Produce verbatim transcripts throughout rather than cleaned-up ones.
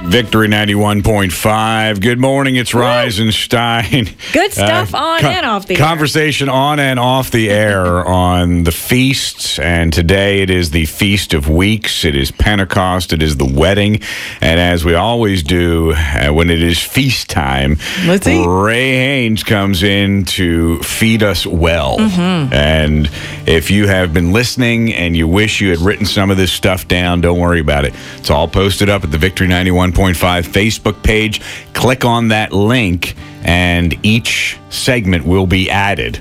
Victory ninety-one point five. Good morning. It's Reisenstein. Good stuff Uh, on co- and off the air. Conversation on and off the air on the feasts. And today it is the Feast of Weeks. It is Pentecost. It is the wedding. And as we always do uh, when it is feast time, Let's eat. Ray Haynes comes in to feed us well. Mm-hmm. And if you have been listening and you wish you had written some of this stuff down, don't worry about it. It's all posted up at the Victory ninety-one point five Facebook page. Click on that link and each segment will be added.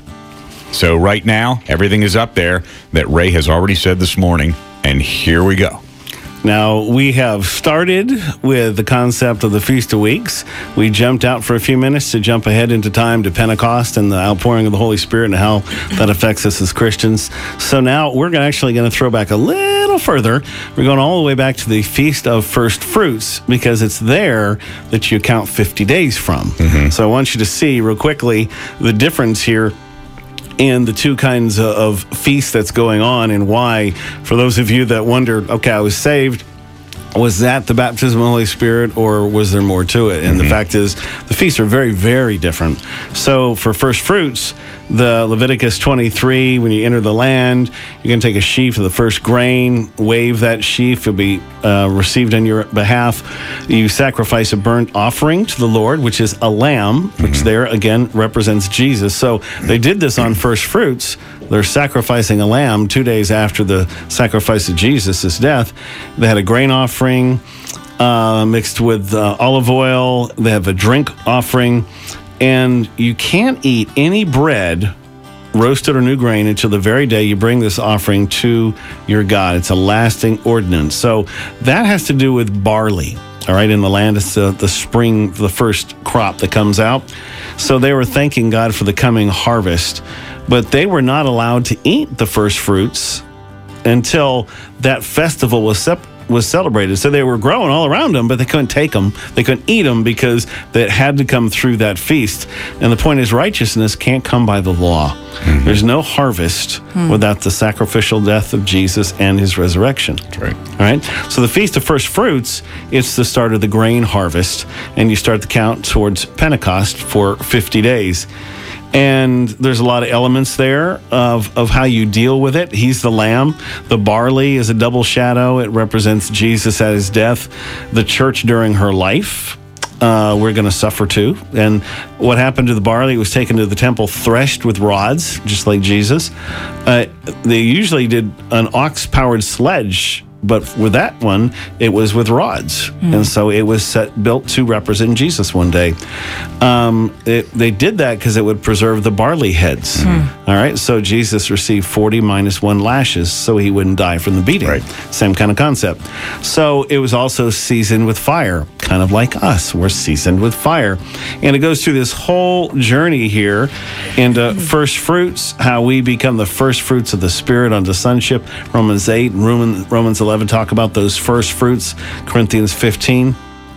So right now, everything is up there that Ray has already said this morning, and here we go. Now, we have started with the concept of the Feast of Weeks. We jumped out for a few minutes to jump ahead into time to Pentecost and the outpouring of the Holy Spirit and how that affects us as Christians. So now we're actually going to throw back a little further. We're going all the way back to the Feast of First Fruits because it's there that you count fifty days from. Mm-hmm. So I want you to see real quickly the difference here in the two kinds of feasts that's going on and why. For those of you that wondered, okay, I was saved, was that the baptism of the Holy Spirit or was there more to it? And mm-hmm. the fact is, the feasts are very, very different. So for first fruits, the Leviticus twenty-three, when you enter the land, you're going to take a sheaf of the first grain, wave that sheaf, it'll be uh, received on your behalf. You sacrifice a burnt offering to the Lord, which is a lamb, mm-hmm. which there, again, represents Jesus. So they did this on first fruits. They're sacrificing a lamb two days after the sacrifice of Jesus' death. They had a grain offering uh, mixed with uh, olive oil. They have a drink offering. And you can't eat any bread, roasted or new grain, until the very day you bring this offering to your God. It's a lasting ordinance. So that has to do with barley. All right, in the land, it's the, the spring, the first crop that comes out. So they were thanking God for the coming harvest. But they were not allowed to eat the first fruits until that festival was sep- was celebrated. So they were growing all around them, but they couldn't take them. They couldn't eat them because they had to come through that feast. And the point is, righteousness can't come by the law. Mm-hmm. There's no harvest mm. without the sacrificial death of Jesus and his resurrection. That's right. All right. So the Feast of First Fruits, it's the start of the grain harvest, and you start the count towards Pentecost for fifty days. And there's a lot of elements there of, of how you deal with it. He's the lamb. The barley is a double shadow. It represents Jesus at his death, the church during her life. Uh, we're going to suffer too. And what happened to the barley? It was taken to the temple, threshed with rods, just like Jesus. Uh, they usually did an ox-powered sledge, but with that one, it was with rods. Mm. And so it was set, built to represent Jesus one day. Um, it, they did that because it would preserve the barley heads. Mm. All right. So Jesus received forty minus one lashes so he wouldn't die from the beating. Right. Same kind of concept. So it was also seasoned with fire, kind of like us. We're seasoned with fire. And it goes through this whole journey here into first fruits, how we become the first fruits of the Spirit unto sonship. Romans eight, Roman, Romans eleven talk about those first fruits, Corinthians fifteen.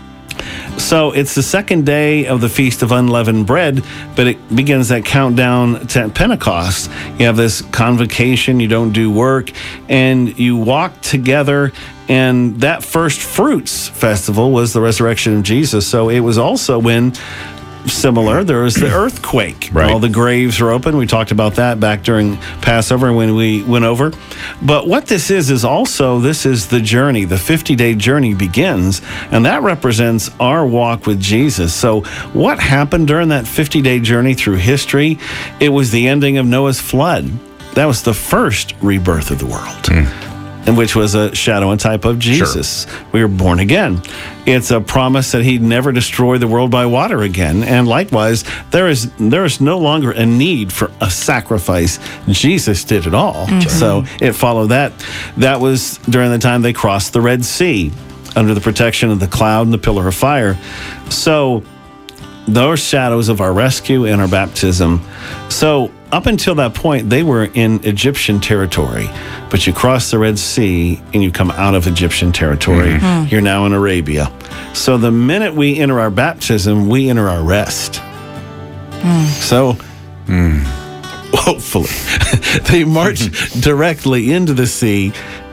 So it's the second day of the Feast of Unleavened Bread, but it begins that countdown to Pentecost. You have this convocation, you don't do work, and you walk together. And that First Fruits Festival was the resurrection of Jesus. So it was also when, similar, there was the earthquake. Right. All the graves were open. We talked about that back during Passover when we went over. But what this is, is also, this is the journey. The fifty-day journey begins, and that represents our walk with Jesus. So what happened during that fifty-day journey through history? It was the ending of Noah's flood. That was the first rebirth of the world. Mm. And which was a shadow and type of Jesus. Sure. We were born again. It's a promise that he'd never destroy the world by water again. And likewise, there is there is no longer a need for a sacrifice. Jesus did it all. Mm-hmm. So it followed that. That was during the time they crossed the Red Sea under the protection of the cloud and the pillar of fire. So those shadows of our rescue and our baptism. So up until that point, they were in Egyptian territory. But you cross the Red Sea and you come out of Egyptian territory. Mm-hmm. You're now in Arabia. So the minute we enter our baptism, we enter our rest. Mm. So mm. hopefully they march directly into the sea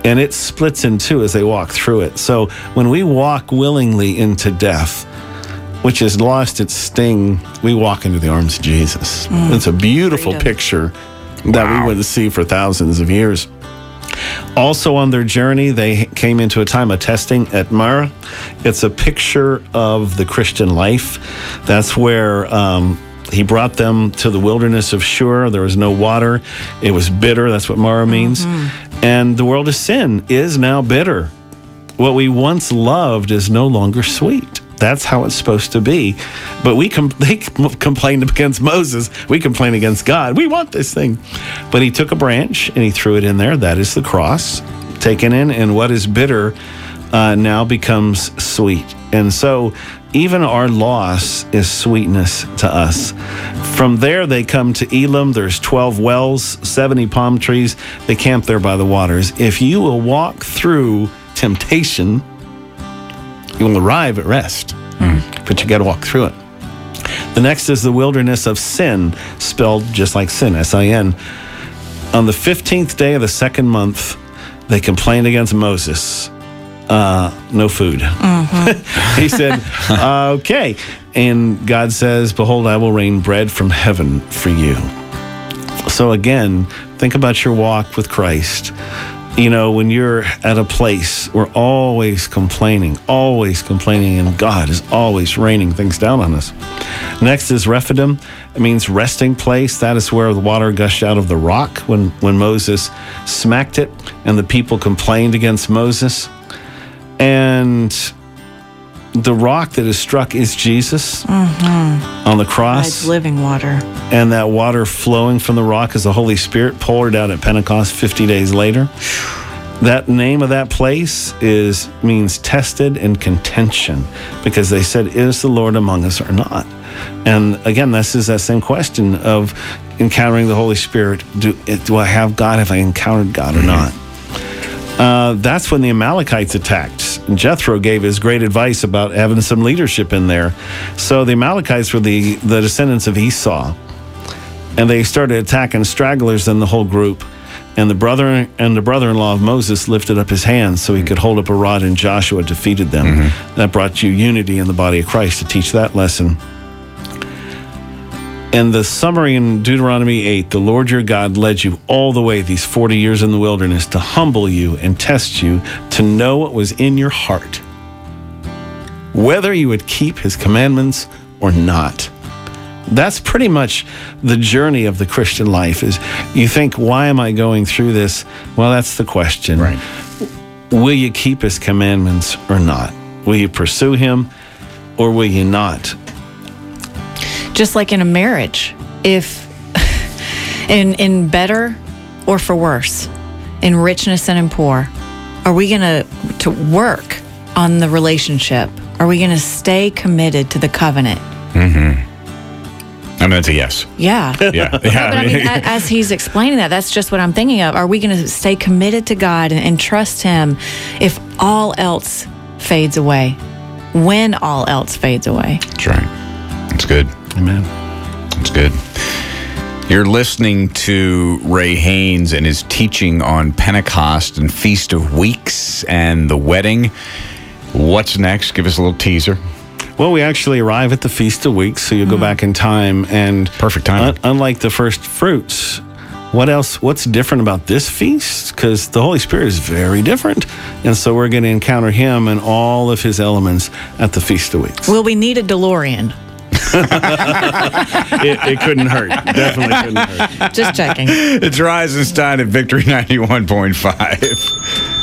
and it splits in two as they walk through it. So when we walk willingly into death, which has lost its sting, we walk into the arms of Jesus. Mm. It's a beautiful Freedom. picture that wow. we wouldn't see for thousands of years. Also on their journey, they came into a time of testing at Marah. It's a picture of the Christian life. That's where um, he brought them to the wilderness of Shur. There was no water. It was bitter. That's what Marah means. Mm-hmm. And the world of sin is now bitter. What we once loved is no longer sweet. That's how it's supposed to be. But we com- they complained against Moses. We complain against God. We want this thing. But he took a branch and he threw it in there. That is the cross taken in. And what is bitter uh, now becomes sweet. And so even our loss is sweetness to us. From there, they come to Elim. There's twelve wells, seventy palm trees. They camp there by the waters. If you will walk through temptation, you will arrive at rest, mm. but you got to walk through it. The next is the wilderness of sin, spelled just like sin, S I N. On the fifteenth day of the second month, they complained against Moses. Uh, no food. Mm-hmm. He said, uh, okay. And God says, behold, I will rain bread from heaven for you. So again, think about your walk with Christ. You know, when you're at a place, we're always complaining, always complaining, and God is always raining things down on us. Next is Rephidim. It means resting place. That is where the water gushed out of the rock when, when Moses smacked it, and the people complained against Moses. And the rock that is struck is Jesus mm-hmm. on the cross. It's living water. And that water flowing from the rock is the Holy Spirit poured out at Pentecost fifty days later. That name of that place is means tested in contention, because they said, is the Lord among us or not? And again, this is that same question of encountering the Holy Spirit. Do, do I have God? Have I encountered God or not? Uh, that's when the Amalekites attacked. And Jethro gave his great advice about having some leadership in there. So the Amalekites were the, the descendants of Esau. And they started attacking stragglers in the whole group. And the brother and the brother-in-law of Moses lifted up his hands so he could hold up a rod, and Joshua defeated them. Mm-hmm. That brought you unity in the body of Christ to teach that lesson. And the summary in Deuteronomy eight, the Lord your God led you all the way these forty years in the wilderness to humble you and test you, to know what was in your heart, whether you would keep his commandments or not. That's pretty much the journey of the Christian life. Is you think, why am I going through this? Well, that's the question. Right. Will you keep his commandments or not? Will you pursue him or will you not? Just like in a marriage, if in in better or for worse, in richness and in poor, are we going to to work on the relationship? Are we going to stay committed to the covenant? Mm-hmm. I mean, that's a yes. Yeah. Yeah. yeah. No, but I mean, as he's explaining that, that's just what I'm thinking of. Are we going to stay committed to God and, and trust him if all else fades away? When all else fades away? That's right. That's good. Amen. That's good. You're listening to Ray Haynes and his teaching on Pentecost and Feast of Weeks and the wedding. What's next? Give us a little teaser. Well, we actually arrive at the Feast of Weeks, so you mm-hmm. go back in time, and perfect time. Un- unlike the first fruits, what else? What's different about this feast? Because the Holy Spirit is very different, and so we're going to encounter him and all of his elements at the Feast of Weeks. Will we need a DeLorean? it, it couldn't hurt. Definitely couldn't hurt. Just checking. It's Rise and Stein at Victory ninety-one point five.